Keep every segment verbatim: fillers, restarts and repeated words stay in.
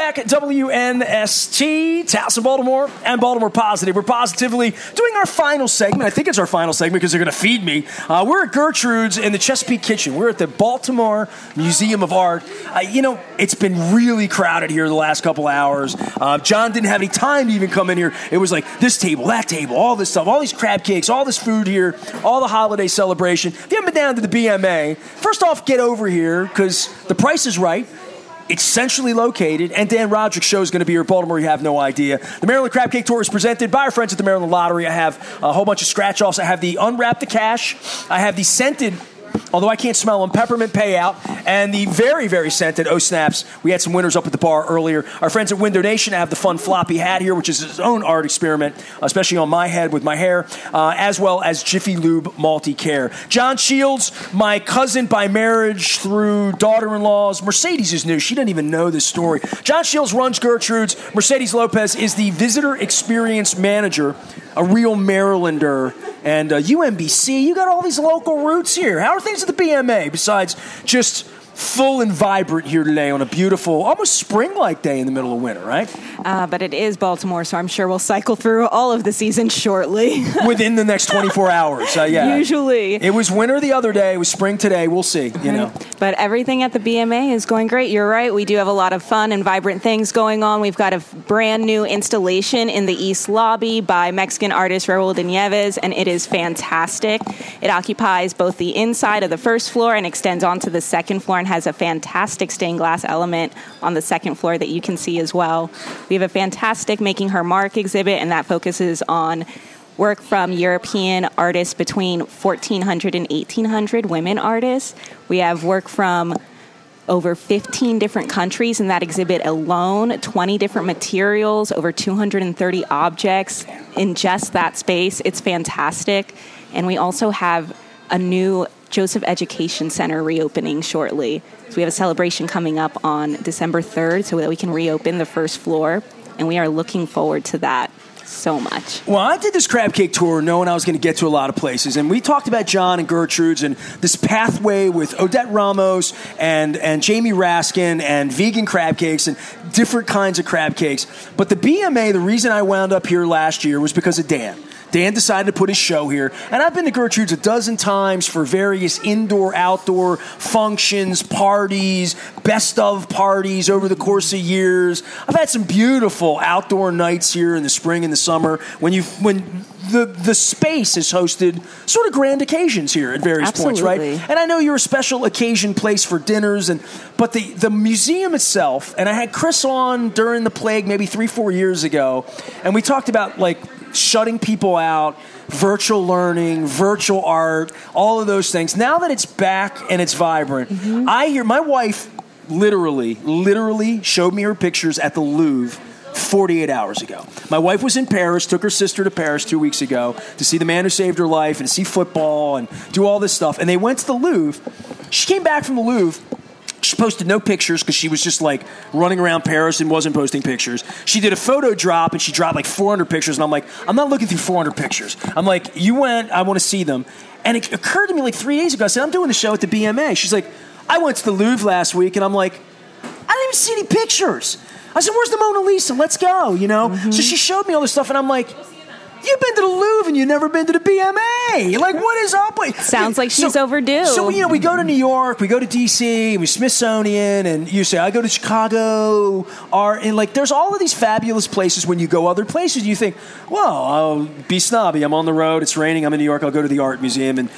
back at W N S T, Towson, Baltimore, and Baltimore Positive. We're positively doing our final segment. I think it's our final segment because they're going to feed me. Uh, we're at Gertrude's in the Chesapeake Kitchen. We're at the Baltimore Museum of Art. Uh, you know, it's been really crowded here the last couple hours. Uh, John didn't have any time to even come in here. It was like this table, that table, all this stuff, all these crab cakes, all this food here, all the holiday celebration. If you haven't been down to the B M A, first off, get over here because the price is right. It's centrally located, and Dan Roderick's show is going to be here in Baltimore. You have no idea. The Maryland Crab Cake Tour is presented by our friends at the Maryland Lottery. I have a whole bunch of scratch-offs. I have the Unwrap the Cash. I have the scented, although I can't smell them, peppermint payout, and the very, very scented Oh Snaps. We had some winners up at the bar earlier. Our friends at Window Nation have the fun floppy hat here, which is his own art experiment, especially on my head with my hair, uh, as well as Jiffy Lube Multi-Care. John Shields, my cousin by marriage through daughter-in-laws. Mercedes is new. She doesn't even know this story. John Shields runs Gertrude's. Mercedes Lopez is the visitor experience manager, a real Marylander. And uh, U M B C, you got all these local roots here. How are things at the B M A besides just full and vibrant here today on a beautiful, almost spring-like day in the middle of winter, right? Uh, but it is Baltimore, so I'm sure we'll cycle through all of the season shortly. Within the next twenty-four hours, uh, yeah. Usually. It was winter the other day. It was spring today. We'll see, you mm-hmm. know. But everything at the B M A is going great. You're right. We do have a lot of fun and vibrant things going on. We've got a brand new installation in the East Lobby by Mexican artist Raul de Nieves, and it is fantastic. It occupies both the inside of the first floor and extends onto the second floor and has a fantastic stained glass element on the second floor that you can see as well. We have a fantastic Making Her Mark exhibit, and that focuses on work from European artists between fourteen hundred and eighteen hundred, women artists. We have work from over fifteen different countries in that exhibit alone, twenty different materials, over two hundred thirty objects in just that space. It's fantastic. And we also have a new Joseph Education Center reopening shortly. So we have a celebration coming up on December third so that we can reopen the first floor, and we are looking forward to that so much. Well, I did this crab cake tour knowing I was going to get to a lot of places, and we talked about John and Gertrude's and this pathway with Odette Ramos and, and Jamie Raskin and vegan crab cakes and different kinds of crab cakes. But the B M A, the reason I wound up here last year was because of Dan. Dan decided to put his show here. And I've been to Gertrude's a dozen times for various indoor, outdoor functions, parties, best of parties over the course of years. I've had some beautiful outdoor nights here in the spring and the summer when you when the the space has hosted sort of grand occasions here at various Absolutely. points, right? And I know you're a special occasion place for dinners, and but the, the museum itself, and I had Chris on during the plague maybe three, four years ago, and we talked about like shutting people out, virtual learning, virtual art, all of those things. Now that it's back and it's vibrant, mm-hmm. I hear my wife literally, literally showed me her pictures at the Louvre forty-eight hours ago. My wife was in Paris, took her sister to Paris two weeks ago to see The Man Who Saved Her Life and to see football and do all this stuff. And they went to the Louvre. She came back from the Louvre. She posted no pictures because she was just like running around Paris and wasn't posting pictures. She did a photo drop and she dropped like four hundred pictures. And I'm like, I'm not looking through four hundred pictures. I'm like, you went, I want to see them. And it occurred to me like three days ago. I said, I'm doing the show at the B M A. She's like, I went to the Louvre last week. And I'm like, I didn't even see any pictures. I said, where's the Mona Lisa? Let's go, you know? Mm-hmm. So she showed me all this stuff. And I'm like, you've been to the Louvre and you've never been to the B M A. Like, what is up with? Sounds like she's so, overdue. So, you know, we go to New York, we go to D C, we Smithsonian, and you say, I go to Chicago, or, and like, there's all of these fabulous places when you go other places. You think, well, I'll be snobby. I'm on the road, it's raining, I'm in New York, I'll go to the art museum. And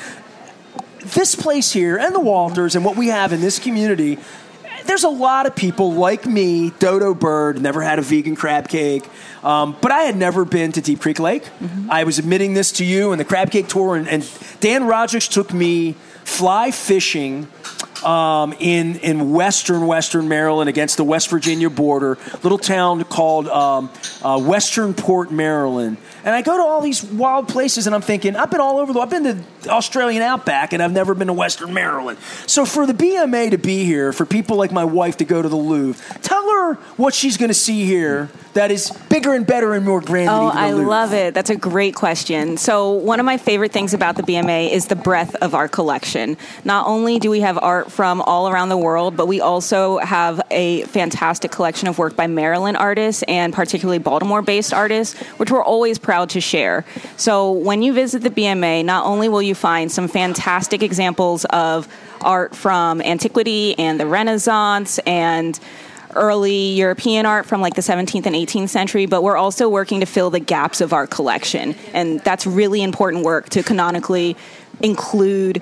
this place here, and the Walters, and what we have in this community, there's a lot of people like me, Dodo Bird, never had a vegan crab cake, um, but I had never been to Deep Creek Lake. Mm-hmm. I was admitting this to you in the crab cake tour, and, and Dan Rogers took me fly fishing um, in in western western Maryland against the West Virginia border, little town called um, uh, Westernport, Maryland. And I go to all these wild places, and I'm thinking, I've been all over the I've been to the Australian outback, and I've never been to Western Maryland. So for the B M A to be here, for people like my wife to go to the Louvre, tell her what she's going to see here that is bigger and better and more grand oh, than even the I Louvre. love it. That's a great question. So one of my favorite things about the B M A is the breadth of our collection. Not only do we have art from all around the world, but we also have a fantastic collection of work by Maryland artists and particularly Baltimore-based artists, which we're always proud to share. So when you visit the B M A, not only will you find some fantastic examples of art from antiquity and the Renaissance and early European art from like the seventeenth and eighteenth century, but we're also working to fill the gaps of our collection. And that's really important work to canonically include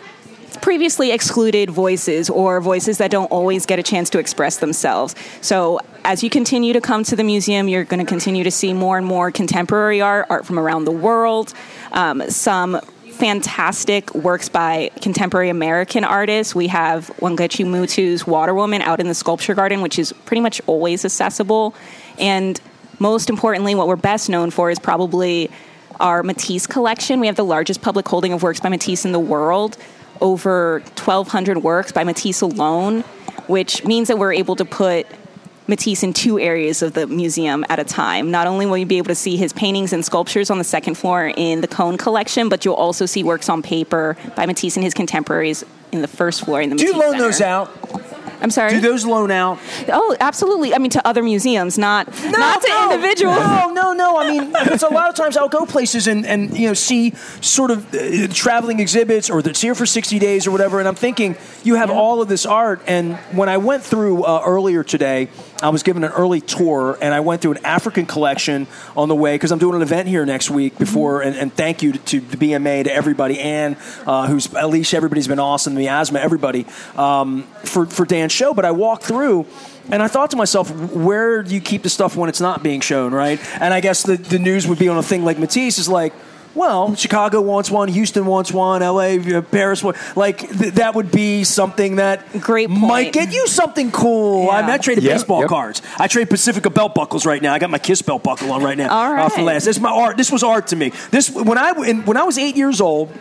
previously excluded voices or voices that don't always get a chance to express themselves. So as you continue to come to the museum, you're going to continue to see more and more contemporary art, art from around the world, um, some fantastic works by contemporary American artists. We have Wangechi Mutu's Water Woman out in the Sculpture Garden, which is pretty much always accessible. And most importantly, what we're best known for is probably our Matisse collection. We have the largest public holding of works by Matisse in the world, over twelve hundred works by Matisse alone, which means that we're able to put Matisse in two areas of the museum at a time. Not only will you be able to see his paintings and sculptures on the second floor in the Cone collection, but you'll also see works on paper by Matisse and his contemporaries in the first floor in the Matisse Do you loan Center. those out? I'm sorry? Do those loan out? Oh, absolutely. I mean, to other museums, not No, not to no, individuals. No, no, no. I mean, because a lot of times I'll go places and, and you know, see sort of uh, traveling exhibits or that's here for sixty days or whatever, and I'm thinking, you have Yeah. all of this art. And when I went through uh, earlier today, I was given an early tour, and I went through an African collection on the way, because I'm doing an event here next week before, and, and thank you to, to the B M A, to everybody, Ann, uh, who's, Alicia, everybody's been awesome, Miasma, everybody, um, for, for Dan's show. But I walked through, and I thought to myself, where do you keep the stuff when it's not being shown, right? And I guess the, the news would be on a thing like Matisse is like, well, Chicago wants one, Houston wants one, L A, Paris, like th- that would be something that Great point. might get you something cool. Yeah. I mean, I traded Yep, baseball yep. cards. I trade Pacifica belt buckles right now. I got my Kiss belt buckle on right now. All right. Uh, for last. This is my art. This was art to me. This when I in, when I was eight years old,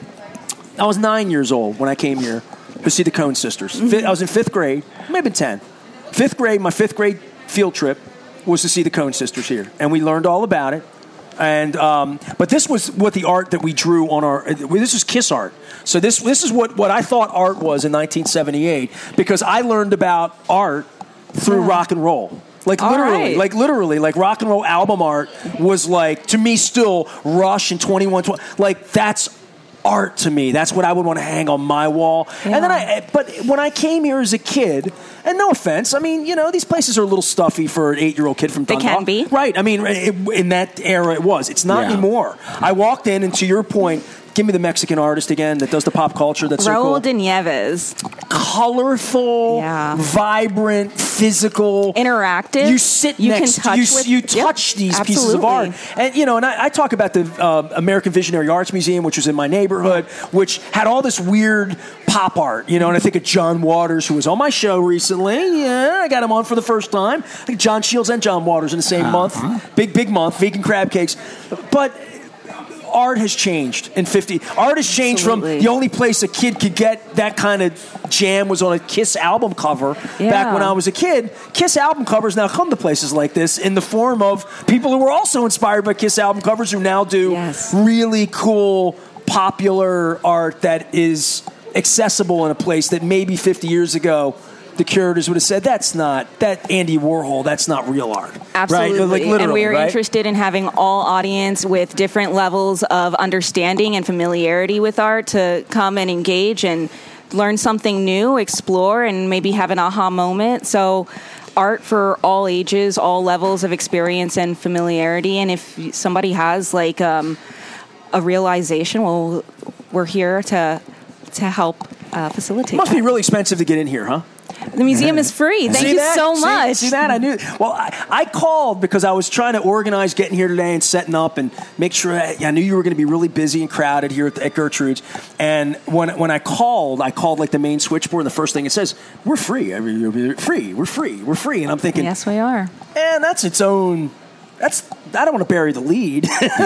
I was nine years old when I came here to see the Coen Sisters. Mm-hmm. Fifth, I was in fifth grade, maybe ten. Fifth grade, my fifth grade field trip was to see the Coen Sisters here, and we learned all about it. And um, but this was what the art that we drew on our. This is Kiss art. So this this is what, what I thought art was in nineteen seventy-eight, because I learned about art through Yeah. rock and roll. Like All literally, right. like literally, like rock and roll album art was like, to me still, Rush and twenty-one twenty. Like that's art to me. That's what I would want to hang on my wall. Yeah. And then I, but when I came here as a kid, and no offense, I mean, you know, these places are a little stuffy for an eight-year-old kid from They Dundalk. can be. Right. I mean, it, in that era it was. It's not Yeah. anymore. I walked in, and to your point, give me the Mexican artist again that does the pop culture. That's so Raul cool. de Nieves. Colorful, Yeah. vibrant, physical, Interactive. You sit You can next, touch you, with- you Yep, touch these pieces of absolutely. art, and you know. And I, I talk about the uh, American Visionary Arts Museum, which was in my neighborhood, which had all this weird pop art, you know. And I think of John Waters, who was on my show recently. Yeah, I got him on for the first time. I think John Shields and John Waters in the same month. Big, big month. Vegan crab cakes, but. Art has changed in fifty. Art has changed Absolutely. from the only place a kid could get that kind of jam was on a Kiss album cover Yeah. back when I was a kid. Kiss album covers now come to places like this in the form of people who were also inspired by Kiss album covers, who now do Yes. really cool, popular art that is accessible in a place that maybe fifty years ago the curators would have said, that's not, that Andy Warhol, that's not real art. Absolutely. Right? Like, literally, and we are right? interested in having all audience with different levels of understanding and familiarity with art to come and engage and learn something new, explore, and maybe have an aha moment. So art for all ages, all levels of experience and familiarity. And if somebody has like um, a realization, well, we're here to to help uh, facilitate Must that. be really expensive to get in here, huh? The museum is free. Thank See you that? so See- much. See that? I knew. Well, I, I called because I was trying to organize getting here today and setting up and make sure. I, I knew you were going to be really busy and crowded here at, at Gertrude's. And when when I called, I called like the main switchboard. And the first thing it says, "We're free. I mean, you're free. We're free. We're free." And I'm thinking, Yes, we are. and that's its own That's I don't want to bury the lead.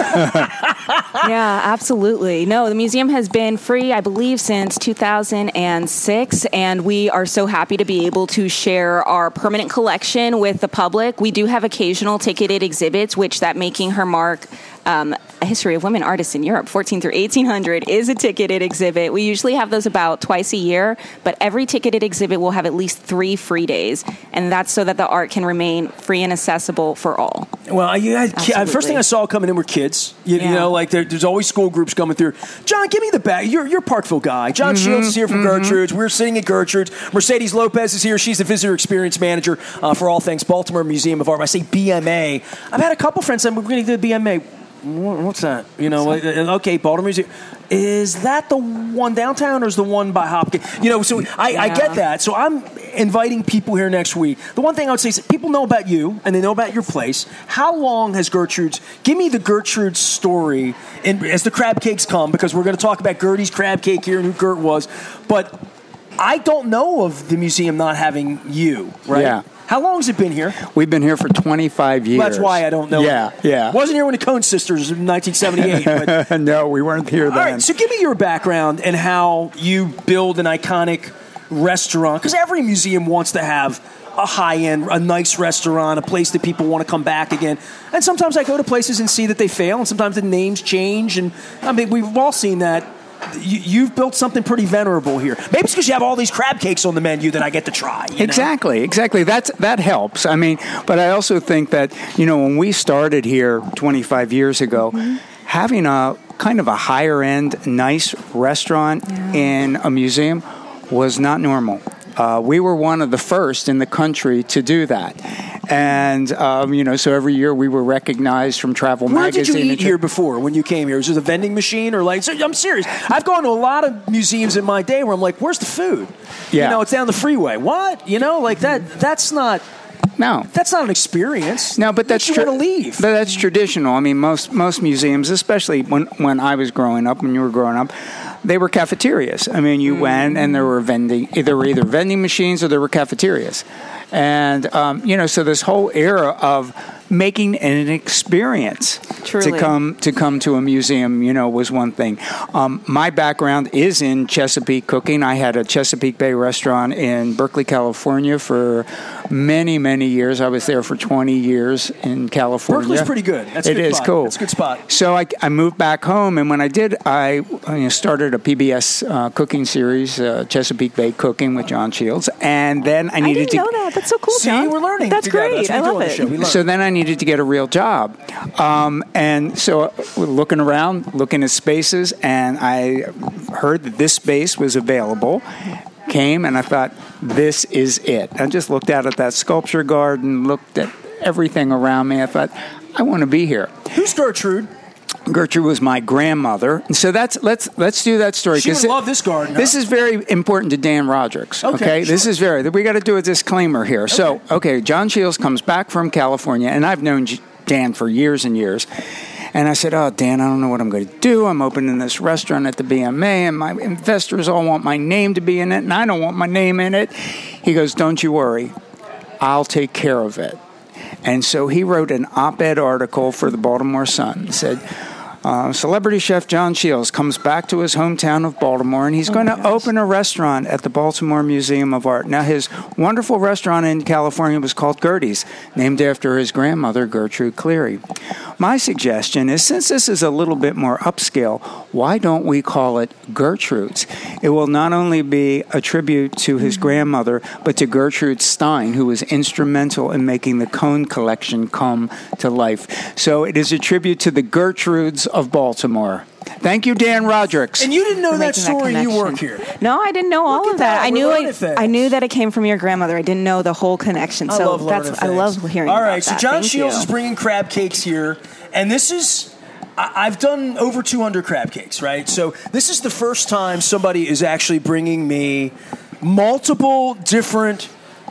Yeah, absolutely. No, the museum has been free, I believe, since two thousand six, and we are so happy to be able to share our permanent collection with the public. We do have occasional ticketed exhibits, which that Making Her Mark, um, a history of women artists in Europe, fourteen through eighteen hundred, is a ticketed exhibit. We usually have those about twice a year, but every ticketed exhibit will have at least three free days, and that's so that the art can remain free and accessible for all. Well, you had, first thing I saw coming in were kids. You, yeah. you know, like there, there's always school groups coming through. John, give me the back. You're, you're Parkville guy. John mm-hmm, Shields is here from mm-hmm. Gertrude's. We're sitting at Gertrude's. Mercedes Lopez is here. She's the visitor experience manager uh, for all things Baltimore Museum of Art. I say B M A. I've had a couple friends say, we're going to do the B M A. What's that? You know, like, okay, Baltimore Museum. Is that the one downtown or is the one by Hopkins? You know, so I, yeah. I get that. So I'm inviting people here next week. The one thing I would say is people know about you and they know about your place. How long has Gertrude's? Give me the Gertrude's story in, as the crab cakes come, because we're going to talk about Gertie's crab cake here and who Gert was. But I don't know of the museum not having you, right? Yeah. How long has it been here? We've been here for twenty-five years. Well, that's why I don't know. Yeah, yeah. Wasn't here when the Coen sisters in nineteen seventy-eight. But no, we weren't here then. All right, so give me your background and how you build an iconic restaurant. Because every museum wants to have a high-end, a nice restaurant, a place that people want to come back again. And sometimes I go to places and see that they fail, and sometimes the names change. And I mean, we've all seen that. You've built something pretty venerable here. Maybe it's because you have all these crab cakes on the menu that I get to try. You know? Exactly, exactly. That's that helps. I mean, but I also think that, you know, when we started here twenty-five years ago, mm-hmm. having a kind of a higher end, nice restaurant yeah. in a museum was not normal. Uh, we were one of the first in the country to do that. And, um, you know, so every year we were recognized from Travel Where Magazine. Where did you eat here before when you came here? Was it a vending machine or like, so, I'm serious. I've gone to a lot of museums in my day where I'm like, where's the food? Yeah. You know, it's down the freeway. What? You know, like that, that's not... No, that's not an experience. No, but that's you tra- want to leave. But that's traditional. I mean, most most museums, especially when when I was growing up, when you were growing up, they were cafeterias. I mean, you mm. went and there were vending. There were either vending machines or there were cafeterias, and um, you know, so this whole era of making an experience Truly. to come to come to a museum, you know, was one thing. Um, my background is in Chesapeake cooking. I had a Chesapeake Bay restaurant in Berkeley, California for many, many years. I was there for twenty years in California. Berkeley's pretty good. That's a it good is spot. cool. It's a good spot. So I, I moved back home, and when I did, I you know, started a P B S uh, cooking series, uh, Chesapeake Bay Cooking with John Shields, and then I needed I didn't to. know that. That's so cool, See, John. we're learning. That's together. great. That's I love it. So then I needed to get a real job, um, and so looking around, looking at spaces, and I heard that this space was available. Came and I thought, this is it. I just looked out at that sculpture garden, looked at everything around me. I thought, I want to be here. Who's Gertrude? Gertrude was my grandmother. And so that's let's let's do that story. She would it, love this garden. Huh? This is very important to Dan Rodricks. Okay, okay sure. This is very. We got to do a disclaimer here. Okay. So, okay, John Shields comes back from California, and I've known Dan for years and years. And I said, oh, Dan, I don't know what I'm going to do. I'm opening this restaurant at the B M A, and my investors all want my name to be in it, and I don't want my name in it. He goes, don't you worry. I'll take care of it. And so he wrote an op-ed article for the Baltimore Sun. He said, uh, celebrity chef John Shields comes back to his hometown of Baltimore, and he's oh going to open a restaurant at the Baltimore Museum of Art. Now, his wonderful restaurant in California was called Gertie's, named after his grandmother, Gertrude Cleary. My suggestion is, since this is a little bit more upscale, why don't we call it Gertrude's? It will not only be a tribute to his grandmother, but to Gertrude Stein, who was instrumental in making the Coen collection come to life. So it is a tribute to the Gertrudes of Baltimore. Thank you, Dan Rodricks. And you didn't know that story. That you work here. No, I didn't know all Look of that. that. I We're knew it. things. I knew that it came from your grandmother. I didn't know the whole connection. I so love that's things. I love hearing. All about right, so that. John Thank Shields you. is bringing crab cakes here, and this is. I- I've done over two hundred crab cakes, right? So this is the first time somebody is actually bringing me multiple different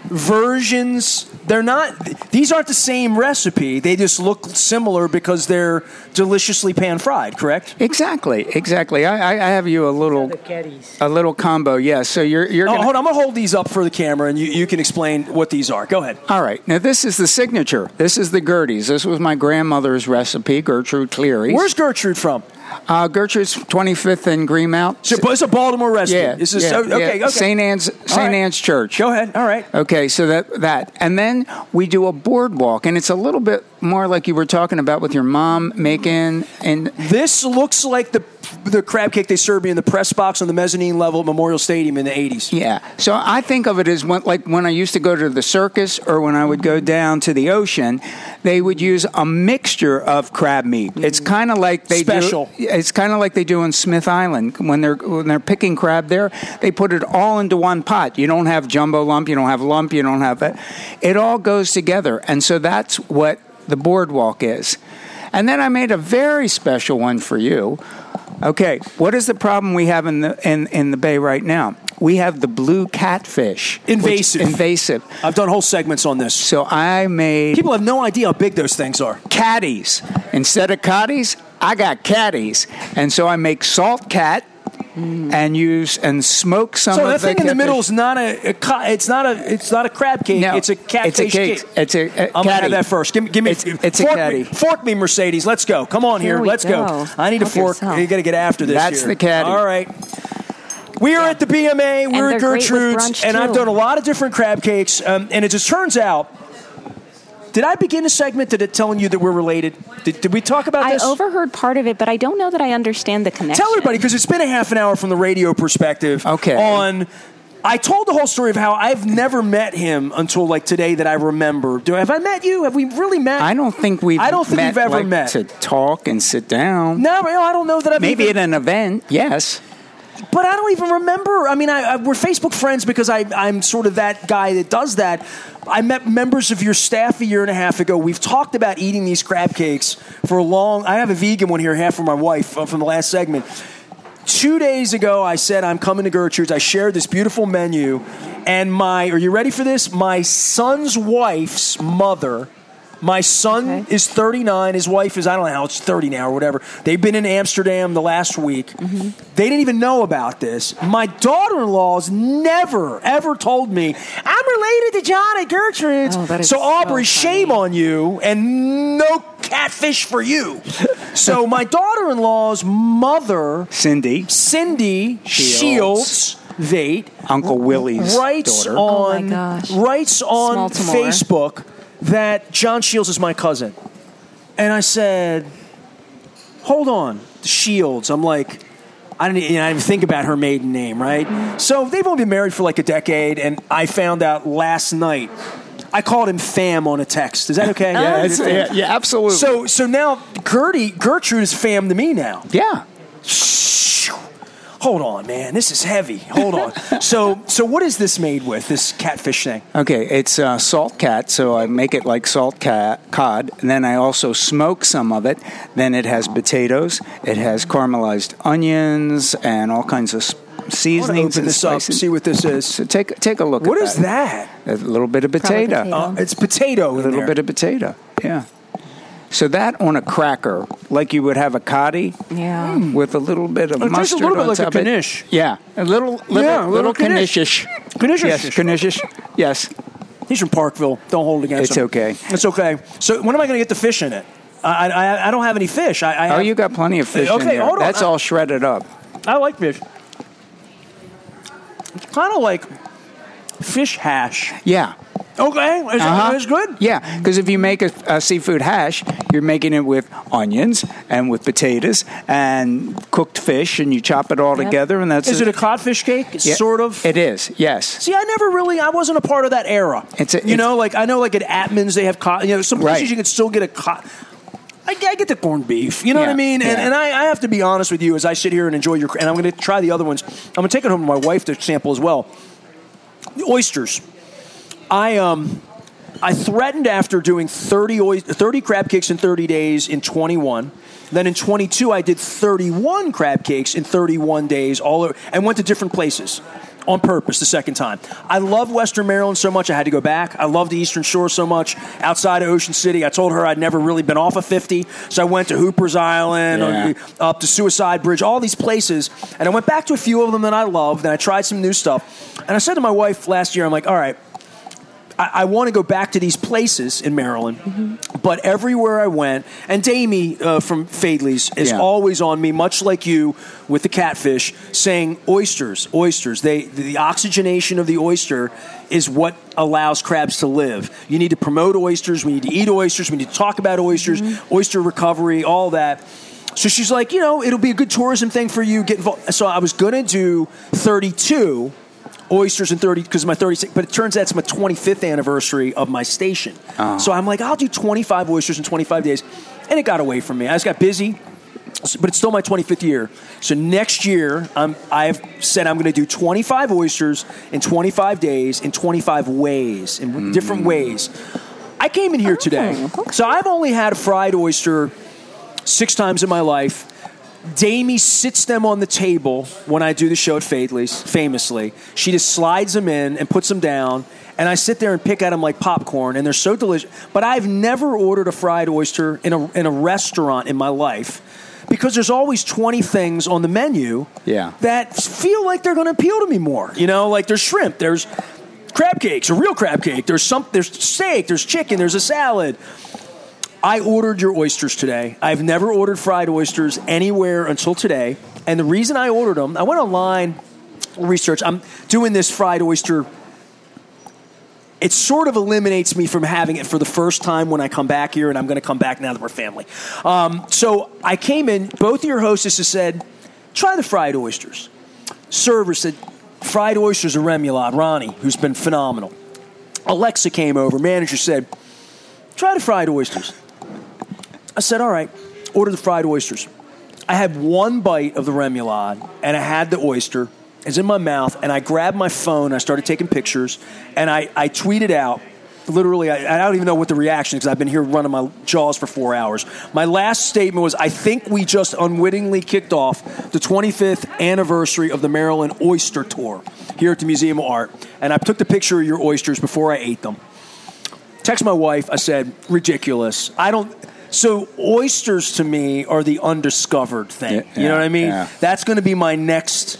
versions. They're not. These aren't the same recipe. They just look similar because they're deliciously pan fried. Correct? Exactly. Exactly. I, I I have you a little a little combo. Yes. So you're you're. Oh, Gonna, hold on. I'm gonna hold these up for the camera, and you, you can explain what these are. Go ahead. All right. Now this is the signature. This is the Gertie's. This was my grandmother's recipe, Gertrude Cleary. Where's Gertrude from? Uh, Gertrude's twenty-fifth and Greenmount. So, it's a Baltimore recipe. Yeah, This is yeah, so, okay, yeah. okay. Saint Anne's Saint right. Anne's Church. Go ahead. All right. Okay, so that that, and then we do a boardwalk, and it's a little bit more like you were talking about with your mom making. And This looks like the the crab cake they served me in the press box on the mezzanine level at Memorial Stadium in the eighties. yeah, so I think of it as when, like when I used to go to the circus or when I would go down to the ocean, they would use a mixture of crab meat. It's kind of like they Special. do. It's kind of like they do on Smith Island when they're when they're picking crab there. They put it all into one pot. You don't have jumbo lump. You don't have lump. You don't have that. It all goes together, and so that's what the boardwalk is. And then I made a very special one for you. Okay, what is the problem we have in the in, in the bay right now? We have the blue catfish. Invasive. Which, invasive. I've done whole segments on this. So I made People have no idea how big those things are. catties. Instead of coddies, I got catties. And so I make salt cat and use and smoke some So of that the thing in the catfish. middle is not a, a ca- it's not a it's not a crab cake. No, it's a catfish it's a cake. cake. It's a, a I'm gonna catty. have that first. Give me, give me. It's- it's a fork catty. Me, fork me, Mercedes. Let's go. Come on here. Here we Let's go. go. I need a Help fork. yourself. You got to get after this. That's here. the catty. All right. We are at the B M A. We're they're at great with Gertrude's, brunch, and I've too. done a lot of different crab cakes. Um, and it just turns out. Did I begin a segment that it telling you that we're related? Did, did we talk about I this? overheard part of it, but I don't know that I understand the connection. Tell everybody, because it's been a half an hour from the radio perspective. Okay. On, I told the whole story of how I've never met him until like today that I remember. Do have I met you? Have we really met? I don't think we've I don't think met, we've ever like, met. to talk and sit down. No, I don't know that I've Maybe even, at an event, yes. but I don't even remember. I mean, I, I, we're Facebook friends because I, I'm sort of that guy that does that. I met members of your staff a year and a half ago. We've talked about eating these crab cakes for a long. I have a vegan one here, half for my wife uh, from the last segment. Two days ago, I said I'm coming to Gertrude's. I shared this beautiful menu, and my. Are you ready for this? My son's wife's mother. My son Okay. is thirty-nine. His wife is, I don't know how, it's thirty now or whatever. They've been in Amsterdam the last week. Mm-hmm. They didn't even know about this. My daughter-in-law's never, ever told me, I'm related to John at Gertrude's. Oh, that is so, Aubrey, so shame funny. on you, and no catfish for you. So my daughter-in-law's mother, Cindy, Cindy Shields, Shields. Vate, Uncle Willie's writes daughter. Oh, my on gosh. writes on Small to more. Facebook that John Shields is my cousin. And I said, hold on, Shields. I'm like, I didn't, you know, I didn't even think about her maiden name, right? So they've only been married for like a decade, and I found out last night. I called him fam on a text. Is that okay? Yeah, it's, yeah, yeah, absolutely. So so now Gertie, Gertrude is fam to me now. yeah. Hold on, man. This is heavy. Hold on. so so what is this made with, this catfish thing? Okay, it's uh, salt cat, so I make it like salt cat cod, and then I also smoke some of it. Then it has potatoes, it has caramelized onions, and all kinds of s- I want to seasonings open and this up, spices. see what this is. So take take a look. What at is that? A little bit of Probably potato. potato. Uh, it's potato in A little there. bit of potato. Yeah. So that on a cracker, like you would have a coddy, Yeah. with a little bit of It tastes a mustard little bit on like a top of it. knish. Yeah, a little, little, Yeah, a little little knish. knishish. Knishish. Yes, knishish. Yes. He's from Parkville. Don't hold it against It's him. okay. It's okay. So when am I going to get the fish in it? I, I I don't have any fish. I, I Oh, have, you got plenty of fish Okay, in there. hold on. That's all shredded up. I like fish. It's kind of like fish hash. Yeah. Okay, is Uh-huh. that is good? Yeah, because if you make a, a seafood hash, you're making it with onions and with potatoes and cooked fish, and you chop it all Yep. together, and that's Is it a codfish cake? It's Yeah, sort of. It is. Yes. See, I never really, I wasn't a part of that era. It's a- you it's- know, like I know, like at Atman's they have cod. You know, some places Right. you can still get a cod. I, I get the corned beef. You know what I Yeah, mean? And, yeah. and I, I have to be honest with you as I sit here and enjoy your. And I'm going to try the other ones. I'm going to take it home to my wife to sample as well. The oysters. I um. I threatened after doing thirty, oy- thirty crab cakes in thirty days in twenty-one. Then in twenty-two, I did thirty-one crab cakes in thirty-one days, all over, and went to different places. on purpose the second time. I love Western Maryland so much I had to go back. I love the Eastern Shore so much. Outside of Ocean City, I told her I'd never really been off of fifty, so I went to Hooper's Island, Yeah. up to Suicide Bridge, all these places, and I went back to a few of them that I loved, and I tried some new stuff. And I said to my wife last year, I'm like, all right, I, I want to go back to these places in Maryland, mm-hmm. but everywhere I went, and Damie uh, from Fadley's is Yeah. always on me, much like you with the catfish, saying oysters, oysters. They the oxygenation of the oyster is what allows crabs to live. You need to promote oysters. We need to eat oysters. We need to talk about oysters, mm-hmm. oyster recovery, all that. So she's like, you know, it'll be a good tourism thing for you. Get involved. So I was going to do thirty-two oysters and thirty because of my thirty-six, but it turns out it's my twenty-fifth anniversary of my station. Uh-huh. So I'm like, I'll do twenty-five oysters in twenty-five days, and it got away from me. I just got busy, but it's still my twenty-fifth year. So next year, I'm, I've said I'm going to do twenty-five oysters in twenty-five days in twenty-five ways, in mm. different ways. I came in here today, so I've only had a fried oyster six times in my life. Damie sits them on the table when I do the show at Fadley's, famously. She just slides them in and puts them down, and I sit there and pick at them like popcorn, and they're so delicious. But I've never ordered a fried oyster in a in a restaurant in my life because there's always twenty things on the menu yeah. that feel like they're going to appeal to me more. You know, like there's shrimp, there's crab cakes, a real crab cake, there's some, there's steak, there's chicken, there's a salad. I ordered your oysters today. I've never ordered fried oysters anywhere until today. And the reason I ordered them, I went online, research. I'm doing this fried oyster. It sort of eliminates me from having it for the first time when I come back here, and I'm going to come back now that we're family. Um, so I came in. Both of your hostesses said, try the fried oysters. Server said, fried oysters and remoulade. Ronnie, who's been phenomenal. Alexa came over. Manager said, try the fried oysters. I said, all right, order the fried oysters. I had one bite of the remoulade, and I had the oyster. It's in my mouth, and I grabbed my phone. I started taking pictures, and I, I tweeted out, literally, I, I don't even know what the reaction is because I've been here running my jaws for four hours. My last statement was, I think we just unwittingly kicked off the twenty-fifth anniversary of the Maryland Oyster Tour here at the Museum of Art, and I took the picture of your oysters before I ate them. Text my wife, I said, ridiculous. I don't... So oysters to me are the undiscovered thing. Yeah, you know what I mean? Yeah. That's going to be my next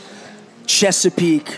Chesapeake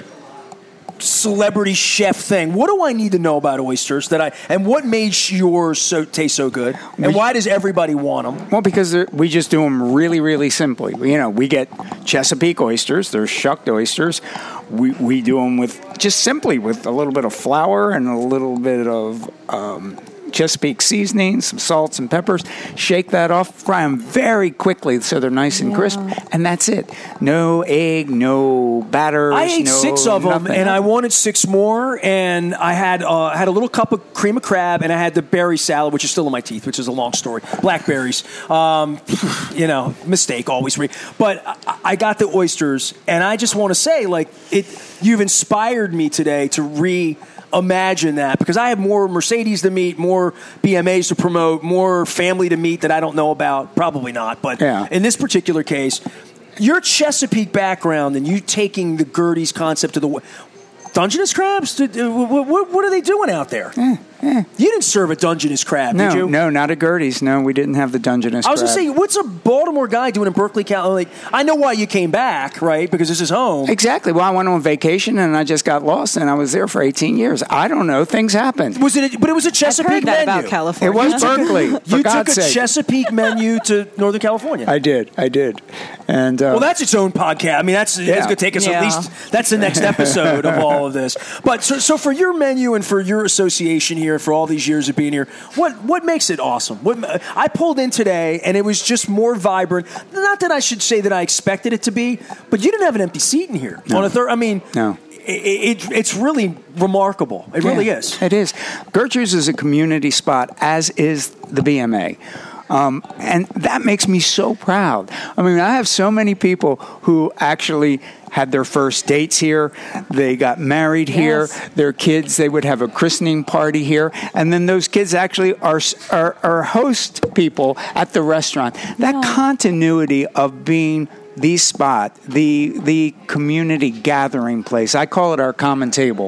celebrity chef thing. What do I need to know about oysters that I and what made yours so taste so good? And we, why does everybody want them? Well, because we just do them really, really simply. You know, we get Chesapeake oysters. They're shucked oysters. We we do them with just simply with a little bit of flour and a little bit of um, Chesapeake seasoning, some salt, some peppers. Shake that off, fry them very quickly so they're nice and yeah. crisp, and that's it. No egg, no batter. I ate no, six of them, nothing. and I wanted six more. And I had uh, had a little cup of cream of crab, and I had the berry salad, which is still in my teeth, which is a long story. Blackberries, um, you know, mistake always. Re- but I, I got the oysters, and I just want to say, like, it. You've inspired me today to re. Imagine that, because I have more Mercedes to meet, more B M As to promote, more family to meet that I don't know about. Probably not, but yeah. in this particular case, your Chesapeake background and you taking the Gertie's concept to the Dungeness crabs. What, what, what are they doing out there? Eh, eh. You didn't serve a Dungeness crab, no, did you? No, not at Gertie's. No, we didn't have the Dungeness crab. I was going to say, what's a Baltimore guy doing in Berkeley, California? Like, I know why you came back, right? Because this is home. Exactly. Well, I went on vacation and I just got lost, and I was there for eighteen years. I don't know. Things happen. Was it? A, but it was a Chesapeake I've heard that menu. about California. It was Berkeley. You for took God's a sake. Chesapeake menu to Northern California. I did. I did. And uh, well, that's its own podcast. I mean, that's Yeah. it's going to take us Yeah. at least. That's the next episode of all of this. But so, so for your menu and for your association here, for all these years of being here, what what makes it awesome? What I pulled in today, and it was just more vibrant. Not that I should say that I expected it to be, but you didn't have an empty seat in here No. on a third. I mean, No. It, it, it's really remarkable. It really Yeah, is. It is. Gertrude's is a community spot, as is the B M A. Um, and that makes me so proud. I mean, I have so many people who actually had their first dates here. They got married here. Yes. Their kids, they would have a christening party here. And then those kids actually are are, are host people at the restaurant. That Yeah. continuity of being the spot, the the community gathering place. I call it our common table,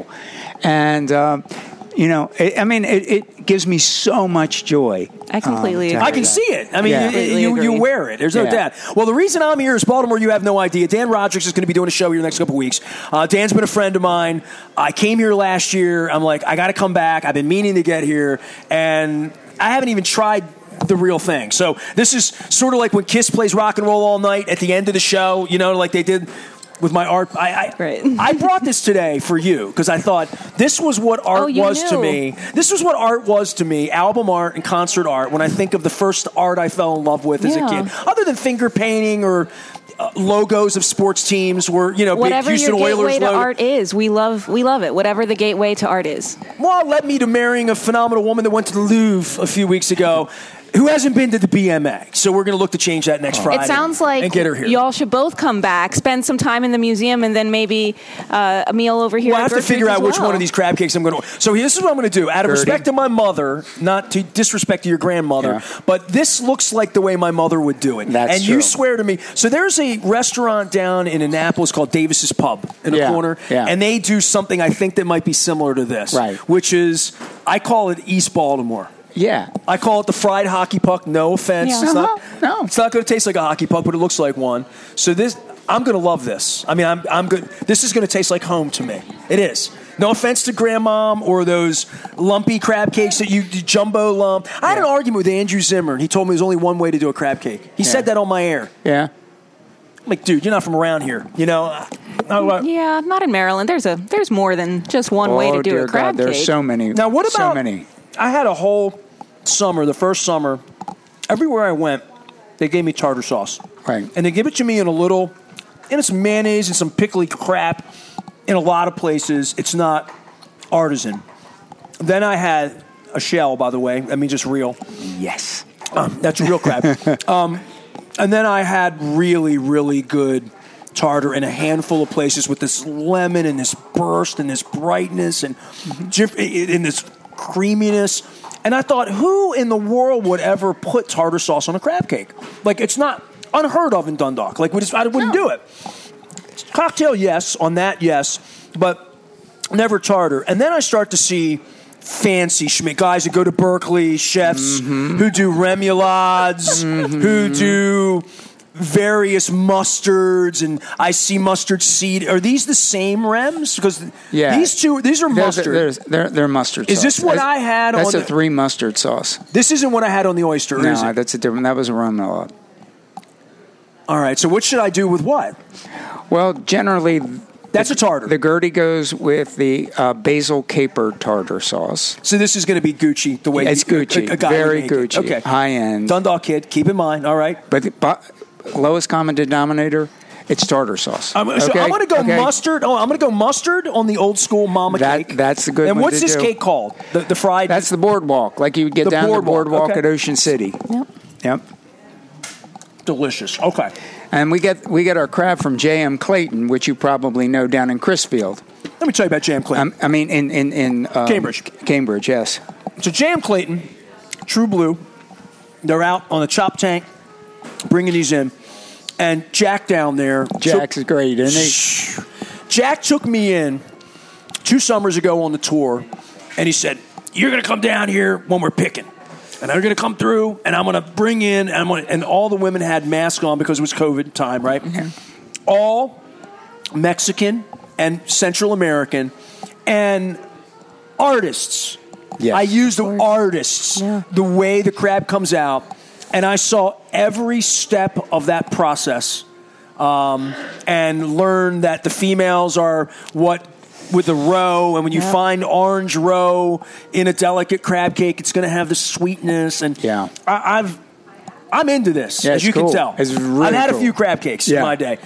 and uh, you know, it, I mean, it, it gives me so much joy. I completely um, agree. I can see it. I mean, Yeah. you, you, you wear it. There's no Yeah. doubt. Well, the reason I'm here is Baltimore, you have no idea. Dan Roderick is going to be doing a show here the next couple weeks. Uh, Dan's been a friend of mine. I came here last year. I'm like, I got to come back. I've been meaning to get here, and I haven't even tried the real thing. So this is sort of like when Kiss plays Rock and Roll All Night at the end of the show, you know, like they did with my art. I I, Right. I brought this today for you because I thought this was what art Oh, you was to knew. me. This was what art was to me, album art and concert art, when I think of the first art I fell in love with as Yeah. a kid. Other than finger painting or uh, logos of sports teams were, you know, Whatever big Houston your Oilers gateway to logo. art is, we love we love it. Whatever the gateway to art is. Well, it led me to marrying a phenomenal woman that went to the Louvre a few weeks ago who hasn't been to the B M A. So we're going to look to change that next Friday. It sounds like and get her here. y'all should both come back, spend some time in the museum, and then maybe uh, a meal over here. Well, I at have to figure Gertrude's out as which well. one of these crab cakes I'm going to. So this is what I'm going to do. Out of Gertie? respect to my mother, not to disrespect to your grandmother, Yeah. but this looks like the way my mother would do it. That's and true. you swear to me. So there's a restaurant down in Annapolis called Davis's Pub in a Yeah, corner, yeah. and they do something I think that might be similar to this, Right. which is I call it East Baltimore. Yeah. I call it the fried hockey puck. No offense, Yeah. it's not. Uh-huh. No. It's not going to taste like a hockey puck, but it looks like one. So this, I'm going to love this. I mean, I'm, I'm good. This is going to taste like home to me. It is. No offense to Grandmom or those lumpy crab cakes that you, you jumbo lump. I had an Yeah. argument with Andrew Zimmer, and he told me there's only one way to do a crab cake. He Yeah. said that on my air. Yeah. I'm like, dude, you're not from around here. You know. I- I- Yeah, not in Maryland. There's a there's more than just one way to Oh, do dear a crab God, there's cake. so many. Now, what about? so many? I had a whole summer, the first summer, everywhere I went, they gave me tartar sauce. Right. And they give it to me in a little, and it's mayonnaise and some pickly crap. In a lot of places, it's not artisan. Then I had a shell, by the way. I mean, just real. Yes. Um, that's real crap. um, and then I had really, really good tartar in a handful of places with this lemon and this burst and this brightness and diff- in this creaminess. And I thought, who in the world would ever put tartar sauce on a crab cake? Like, it's not unheard of in Dundalk. Like, we just, I wouldn't do it. Cocktail, yes. On that, yes. But never tartar. And then I start to see fancy schmick guys that go to Berkeley, chefs who do remoulades, who do various mustards, and I see mustard seed. Are these the same rems? Because Yeah. these two, these are They're, mustard. they're, they're, they're mustard Is sauce. this what That's- I had That's on a the- three mustard sauce. This isn't what I had on the oyster, is No, it? that's a different. That was a remoulade. All right, so what should I do with what? Well, generally, That's a tartar. the Gertie goes with the uh, basil caper tartar sauce. So this is going to be Gucci, the way It's you- a- Gucci, a guy very would make it. Gucci, Okay, high end. Dundalk kid, keep in mind. All right. But the bo- lowest common denominator, it's tartar sauce. I'm, so Okay? I'm going to go Okay? mustard. Oh, I'm going to go mustard on the old school mama That- cake. that's a good And one what's to this do. cake called? The, the fried. That's the boardwalk, like you would get The down boardwalk, the boardwalk okay. at Ocean City. Yep. Yep. delicious. Okay. And we get we get our crab from J M Clayton, which you probably know down in Crisfield. Let me tell you about Jam Clayton. Um, I mean, in in in um, Cambridge. Cambridge, yes. So Jam Clayton, True Blue, they're out on the chop tank, bringing these in, and Jack down there. Jack's took, great, isn't he? Jack took me in two summers ago on the tour, and he said, "You're going to come down here when we're picking, and I'm going to come through, and I'm going to bring in, and, I'm gonna, and all the women had masks on because it was COVID time, right? Yeah. All Mexican and Central American, and artists." Yes. I use the artists, Yeah. the way the crab comes out, and I saw every step of that process, um, and learned that the females are what with the roe, and when you Yeah. find orange roe in a delicate crab cake, it's going to have the sweetness. And Yeah. I, I've I'm into this, Yeah, as it's you cool. can tell. It's really I've had cool. a few crab cakes in Yeah. my day.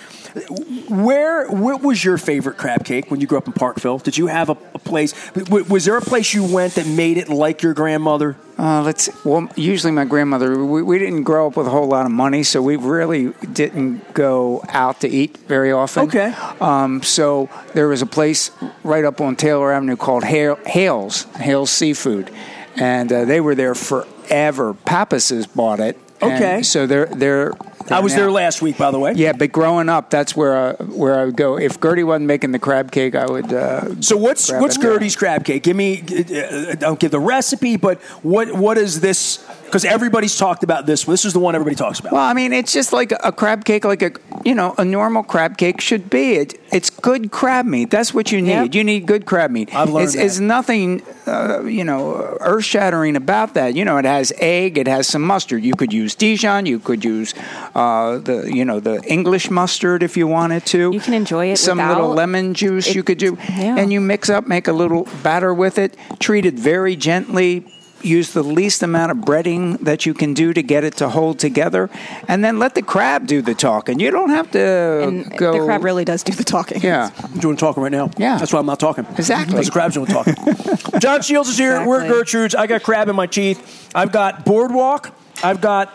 Where what was your favorite crab cake when you grew up in Parkville? Did you have a, a place? w- Was there a place you went that made it like your grandmother? Uh, let's. Well, usually my grandmother. We, we didn't grow up with a whole lot of money, so we really didn't go out to eat very often. Okay. Um, so there was a place right up on Taylor Avenue called Hale, Hales, Hales Seafood, and uh, they were there forever. Pappas has bought it. and Okay. So they're they're there. I was now. there last week, by the way. Yeah, but growing up, that's where uh, where I would go. If Gertie wasn't making the crab cake, I would. Uh, so what's grab what's it there. Gertie's crab cake? Give me. Uh, don't give the recipe, but what what is this? Because everybody's talked about this. This is the one everybody talks about. Well, I mean, it's just like a crab cake, like a you know a normal crab cake should be. It it's good crab meat. That's what you need. Yep. You need good crab meat. I've learned it's, that. it's nothing, uh, you know, earth shattering about that. You know, it has egg. It has some mustard. You could use Dijon. You could use uh, the you know the English mustard if you wanted to. You can enjoy it Some without- little lemon juice it- you could do, yeah. and you mix up, make a little batter with it. Treat it very gently. Use the least amount of breading that you can do to get it to hold together, and then let the crab do the talking. You don't have to And go. the crab really does do the talking. Yeah, I'm doing talking right now. Yeah. That's why I'm not talking. Exactly. Because the crab's doing talking. John Shields is here. We're at Exactly. Gertrude's. I got crab in my teeth. I've got boardwalk. I've got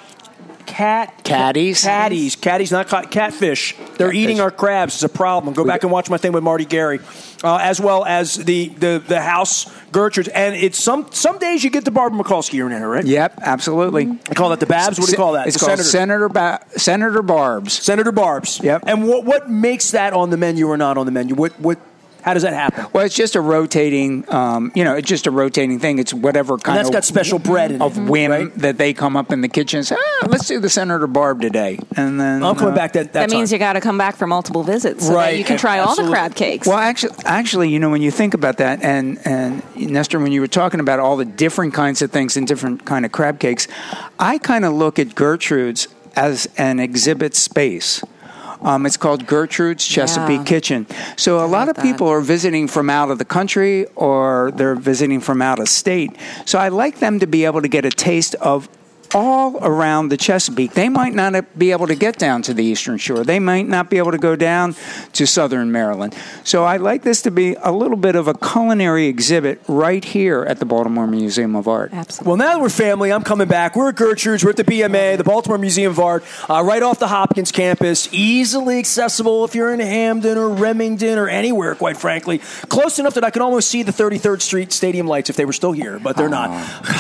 cat Caddies. Caddies. Caddies, not ca- catfish. They're Catfish. eating our crabs. It's a problem. Go back and watch my thing with Marty Gary, uh, as well as the, the, the house Gertrude's. And it's some some days you get the Barbara Mikulski here in there, right? Yep, absolutely. I call that the Babs. What do you call that? It's The called Senator. Senator ba- Senator Barb's. Senator Barb's. Yep. And what what makes that on the menu or not on the menu? What what? How does that happen? Well, it's just a rotating, um, you know, it's just a rotating thing. It's whatever kind And that's of got special bread in of it, whim right? that they come up in the kitchen and say, ah, let's do the Senator Barb today. And then I'm coming uh, back that that, That means time. you got to come back for multiple visits so Right, that you can try all the absolutely. crab cakes. Well, actually, actually, you know, when you think about that, and and Nestor, when you were talking about all the different kinds of things and different kind of crab cakes, I kind of look at Gertrude's as an exhibit space. Um, it's called Gertrude's Chesapeake Yeah. Kitchen. So a lot of that. people are visiting from out of the country or they're visiting from out of state. So I like them to be able to get a taste of all around the Chesapeake. They might not be able to get down to the Eastern Shore. They might not be able to go down to Southern Maryland. So I like this to be a little bit of a culinary exhibit right here at the Baltimore Museum of Art. Absolutely. Well, now that we're family, I'm coming back. We're at Gertrude's. We're at the B M A, the Baltimore Museum of Art, uh, right off the Hopkins campus. Easily accessible if you're in Hamden or Remington or anywhere, quite frankly. Close enough that I can almost see the thirty-third Street Stadium lights if they were still here, but they're not.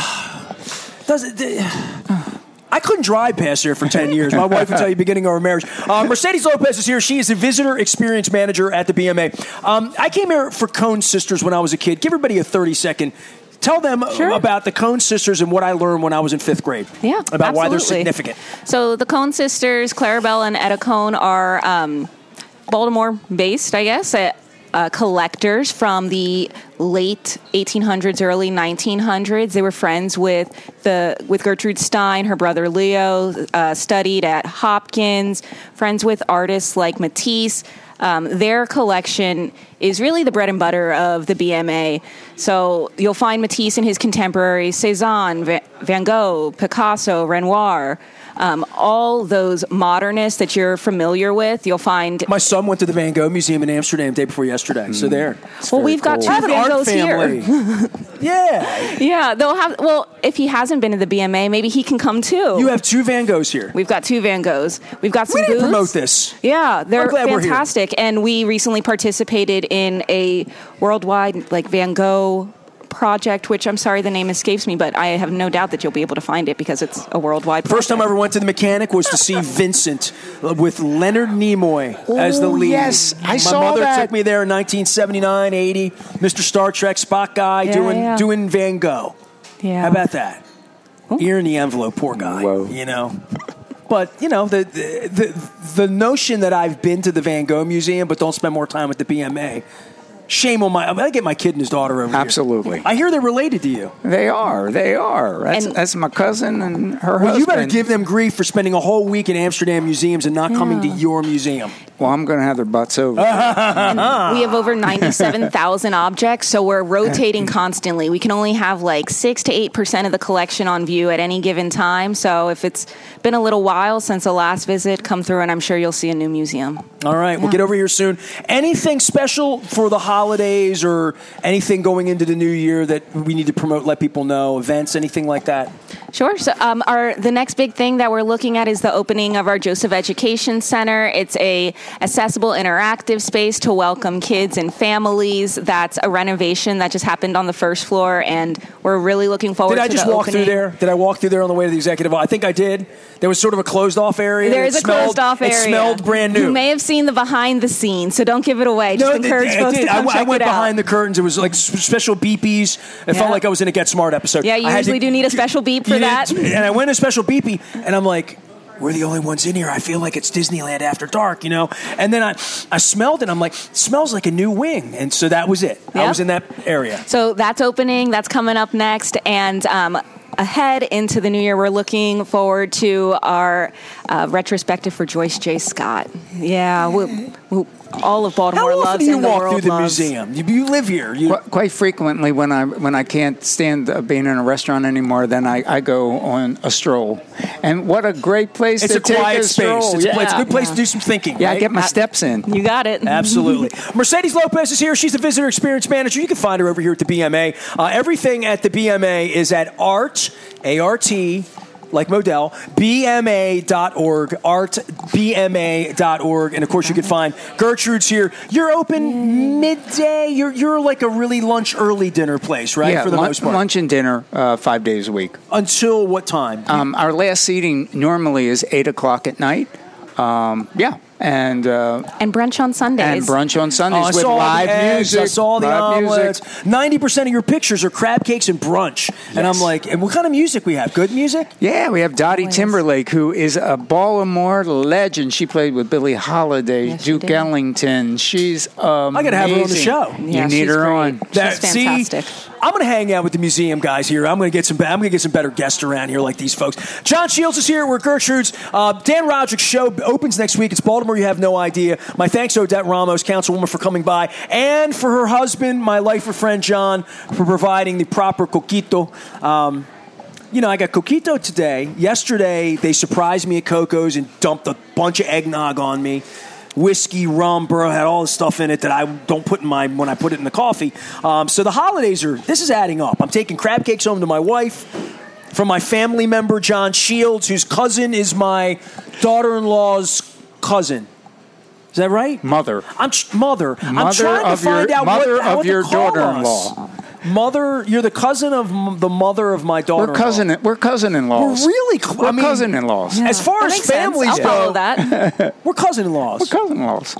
Does it... I couldn't drive past there for ten years. My wife would tell you beginning of our marriage. Uh, Mercedes Lopez is here. She is the visitor experience manager at the B M A. Um, I came here for Cone Sisters when I was a kid. Give everybody a thirty-second. Tell them Sure. about the Cone Sisters and what I learned when I was in fifth grade. Yeah, About why they're absolutely. significant. So the Cone sisters, Clarabelle and Etta Cone, are um, Baltimore-based, I guess, uh, uh, collectors from the late eighteen hundreds, early nineteen hundreds. They were friends with the with Gertrude Stein. Her brother Leo uh, studied at Hopkins. Friends with artists like Matisse. Um, their collection is really the bread and butter of the B M A. So you'll find Matisse and his contemporaries, Cézanne, Va- Van Gogh, Picasso, Renoir, um, all those modernists that you're familiar with. You'll find. My son went to the Van Gogh Museum in Amsterdam day before yesterday. So there. Well, we've got two I have an Van art Goghs here. family. Yeah. Yeah, they'll have. Well, if he hasn't been to the B M A, maybe he can come too. You have two Van Goghs here. We've got two Van Goghs. We've got some We didn't booths. promote this. Yeah, they're I'm glad we're here. fantastic. And we recently participated in a worldwide like Van Gogh project, which I'm sorry the name escapes me, but I have no doubt that you'll be able to find it because it's a worldwide project. First time I ever went to the Mechanic was to see Vincent with Leonard Nimoy as the Oh, lead. yes. I My saw mother that. took me there in nineteen seventy-nine, eighty. Mister Star Trek, Spock guy, Yeah, doing yeah. doing Van Gogh. Yeah. How about that? Ear in the envelope, poor guy. Whoa. You know. But you know the, the the the notion that I've been to the Van Gogh Museum but don't spend more time with the B M A. Shame on my. I'm gonna get my kid and his daughter over here. Absolutely. I hear they're related to you. They are. They are. That's, And- that's my cousin and her Well, husband. you better give them grief for spending a whole week in Amsterdam museums and not coming to your museum. Well, I'm going to have their butts over. We have over ninety-seven thousand objects, so we're rotating constantly. We can only have like six to eight percent of the collection on view at any given time. So if it's been a little while since the last visit, come through and I'm sure you'll see a new museum. All right, we'll get over here soon. Anything special for the holidays or anything going into the new year that we need to promote, let people know, events, anything like that? Sure. So um, our the next big thing that we're looking at is the opening of our Joseph Education Center. It's a accessible, interactive space to welcome kids and families. That's a renovation that just happened on the first floor, and we're really looking forward Did to I just the walk opening. through there? Did I walk through there on the way to the executive? I think I did. There was sort of a closed-off area. There It is a smelled- closed-off area. It smelled brand new. You may have seen the behind the scenes, so don't give it away. Just No, encourage I folks did. to I, come w- I check went it out. behind the curtains. It was like s- special beepies. It Yeah. felt like I was in a Get Smart episode. Yeah, you I had usually to- do need a special beep for You that. did- And I went to a special beepy, and I'm like, we're the only ones in here. I feel like it's Disneyland after dark, you know? And then I, I smelled it. I'm like, it smells like a new wing. And so that was it. I Yep. was in that area. So that's opening. That's coming up next. And um, ahead into the new year, we're looking forward to our uh, retrospective for Joyce J. Scott. Yeah, we, we, all of Baltimore How often loves do you and the walk world through the loves. museum? You, you live here. You, Qu- Quite frequently, when I when I can't stand uh, being in a restaurant anymore, then I, I go on a stroll. And what a great place it's to a take quiet a space. stroll! It's, a, yeah. it's a good place Yeah. to do some thinking. Yeah, right? I get my steps in. You got it. Absolutely. Mercedes Lopez is here. She's the visitor experience manager. You can find her over here at the B M A. Uh, everything at the B M A is at art, A R T, like Modell, B M A dot org, art B M A dot org. And, of course, you can find Gertrude's here. You're open midday. You're you're like a really lunch early dinner place, right, Yeah, for the lun- most part? lunch and dinner uh, five days a week. Until what time? Um, our last seating normally is eight o'clock at night. Um, yeah, and uh, And brunch on Sundays. and brunch on Oh, Sundays I with saw live the eggs, music. I saw the live omelets. music. Ninety percent of your pictures are crab cakes and brunch, and Yes. I'm like, and what kind of music we have? Good music? Yeah, we have Dottie Always. Timberlake, who is a Baltimore legend. She played with Billie Holiday, Yes, she Duke did. Ellington. She's amazing. I gotta have her on the show. You Yeah, need she's her great. on. She's That- see, fantastic. I'm going to hang out with the museum guys here. I'm going to get some. I'm going to get some better guests around here, like these folks. John Shields is here. We're Gertrude's. Uh, Dan Roderick's show opens next week. It's Baltimore. You have no idea. My thanks to Odette Ramos, councilwoman, for coming by, and for her husband, my lifer friend John, for providing the proper coquito. Um, You know, I got coquito today. Yesterday, they surprised me at Coco's and dumped a bunch of eggnog on me. Whiskey, rum, bro, had all the stuff in it that I don't put in my when I put it in the coffee. Um, so the holidays are, this is adding up. I'm taking crab cakes home to my wife from my family member, John Shields, whose cousin is my daughter-in-law's cousin. Is that right? Mother. I'm tr- mother. I'm Mother trying to of your- find out mother what, how of to your call daughter-in-law. us. Mother, you're the cousin of m- the mother of my daughter. We're cousin. We're cousin-in-laws. We're really cl- We're I mean- cousin-in-laws. As far That as makes sense. families I'll go, follow that. we're cousin-in-laws. We're cousin-in-laws.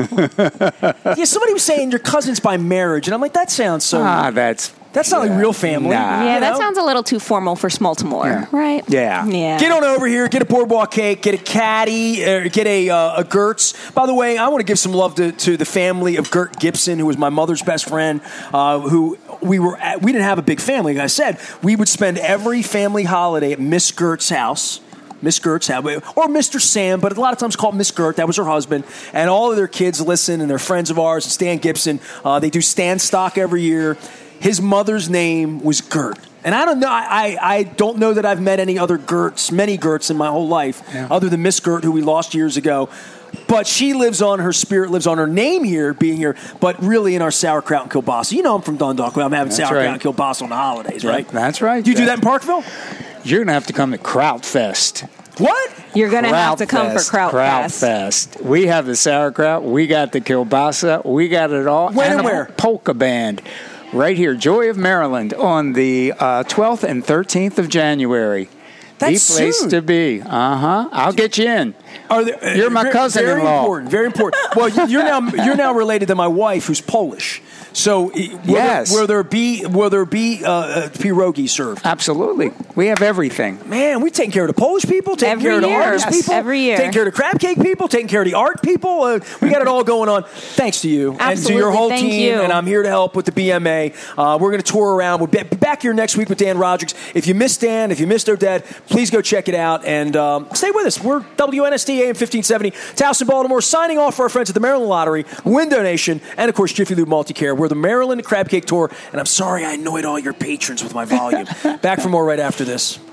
Yeah, somebody was saying you're cousins by marriage, and I'm like, that sounds so. Ah, that's that's not like real family. Nah. Yeah, you that know? sounds a little too formal for Smoltimore, Yeah. right? Yeah. Yeah. Get on over here, get a boardwalk cake, get a caddy, uh, get a, uh, a Gertz. By the way, I want to give some love to, to the family of Gert Gibson, who was my mother's best friend, uh, who we were at, we didn't have a big family. Like I said, we would spend every family holiday at Miss Gert's house. Miss Gert's house, or Mister Sam, but a lot of times called Miss Gert. That was her husband. And all of their kids listen, and they're friends of ours. Stan Gibson, uh, they do Stan Stock every year. His mother's name was Gert. And I don't know. I, I don't know that I've met any other Gerts, many Gerts in my whole life, Yeah. other than Miss Gert, who we lost years ago. But she lives on, her spirit lives on, her name here, being here, but really in our sauerkraut and kielbasa. You know I'm from Dundalk. I'm having That's sauerkraut right. and kielbasa on the holidays, right? That's right. Do you do Yeah. that in Parkville? You're gonna have to come to Krautfest. What? You're going to have to come for Krautfest, Krautfest. Krautfest. We have the sauerkraut. We got the kielbasa. We got it all. When and a where? Polka band. Right here, Joy of Maryland, on the uh, twelfth and thirteenth of January. That's the place soon. to be. Uh huh. I'll get you in. Are there, uh, You're my very- cousin-in-law. Very important. Very important. Well, you- you're now you're now related to my wife, who's Polish. So, uh, will Yes. there, will there be will there be uh, uh, pierogi served? Absolutely. We have everything. Man, we taking care of the Polish people, taking Every care of the year. artist Yes. people, Every year. taking care of the crab cake people, taking care of the art people. Uh, we got it all going on. Thanks to you and to Absolutely. your whole Thank team. you. And I'm here to help with the B M A. Uh, we're going to tour around. We'll be back here next week with Dan Roderick. If you missed Dan, if you missed Odette, please go check it out and um, stay with us. We're W N S T A M fifteen seventy, Towson, Baltimore, signing off for our friends at the Maryland Lottery, Win Donation, and of course Jiffy Lube Multicare. We're the Maryland Crab Cake Tour, and I'm sorry I annoyed all your patrons with my volume. Back for more right after this.